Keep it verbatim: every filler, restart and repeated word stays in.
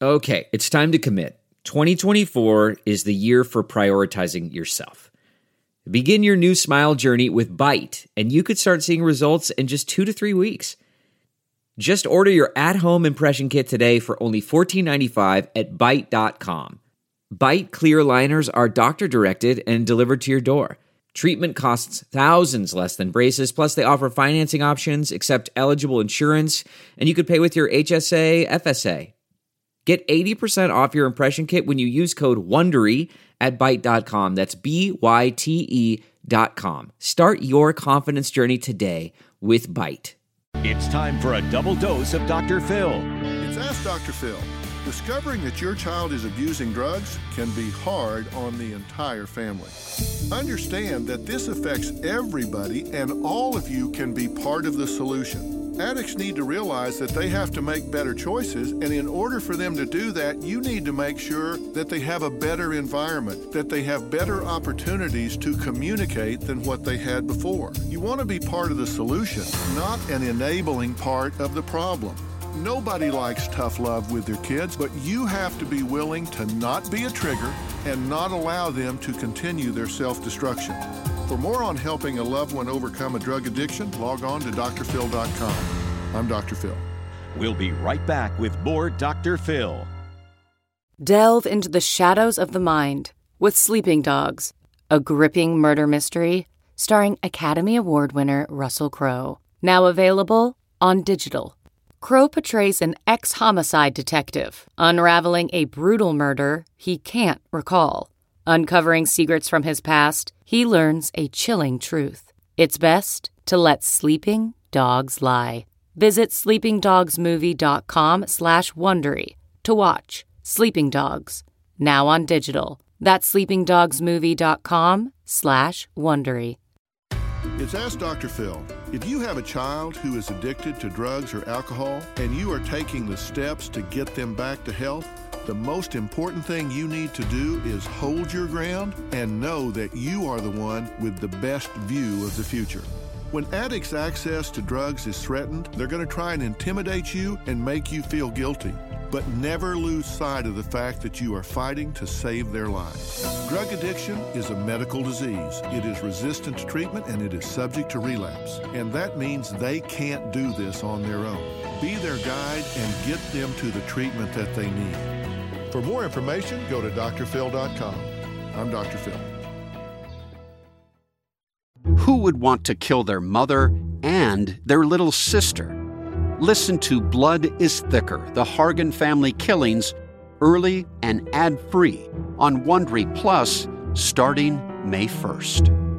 Okay, it's time to commit. twenty twenty-four is the year for prioritizing yourself. Begin your new smile journey with Byte, and you could start seeing results in just two to three weeks. Just order your at-home impression kit today for only fourteen ninety-five at byte dot com. Byte clear aligners are doctor-directed and delivered to your door. Treatment costs thousands less than braces, plus they offer financing options, accept eligible insurance, and you could pay with your H S A, F S A. Get eighty percent off your impression kit when you use code WONDERY at byte dot com. That's B Y T E dot com. Start your confidence journey today with Byte. It's time for a double dose of Doctor Phil. It's Ask Doctor Phil. Discovering that your child is abusing drugs can be hard on the entire family. Understand that this affects everybody, and all of you can be part of the solution. Addicts need to realize that they have to make better choices, and in order for them to do that, you need to make sure that they have a better environment, that they have better opportunities to communicate than what they had before. You want to be part of the solution, not an enabling part of the problem. Nobody likes tough love with their kids, but you have to be willing to not be a trigger and not allow them to continue their self-destruction. For more on helping a loved one overcome a drug addiction, log on to D R phil dot com. I'm Doctor Phil. We'll be right back with more Doctor Phil. Delve into the shadows of the mind with Sleeping Dogs, a gripping murder mystery starring Academy Award winner Russell Crowe. Now available on digital. Crowe portrays an ex-homicide detective unraveling a brutal murder he can't recall. Uncovering secrets from his past, he learns a chilling truth. It's best to let sleeping dogs lie. Visit sleeping dogs movie dot com slash Wondery to watch Sleeping Dogs, now on digital. That's sleeping dogs movie dot com slash Wondery. It's Ask Doctor Phil. If you have a child who is addicted to drugs or alcohol, and you are taking the steps to get them back to health, the most important thing you need to do is hold your ground and know that you are the one with the best view of the future. When addicts' access to drugs is threatened, they're going to try and intimidate you and make you feel guilty. But never lose sight of the fact that you are fighting to save their lives. Drug addiction is a medical disease. It is resistant to treatment and it is subject to relapse. And that means they can't do this on their own. Be their guide and get them to the treatment that they need. For more information, go to D R phil dot com. I'm Doctor Phil. Who would want to kill their mother and their little sister? Listen to Blood is Thicker, the Hargan Family Killings, early and ad-free on Wondery Plus starting May first.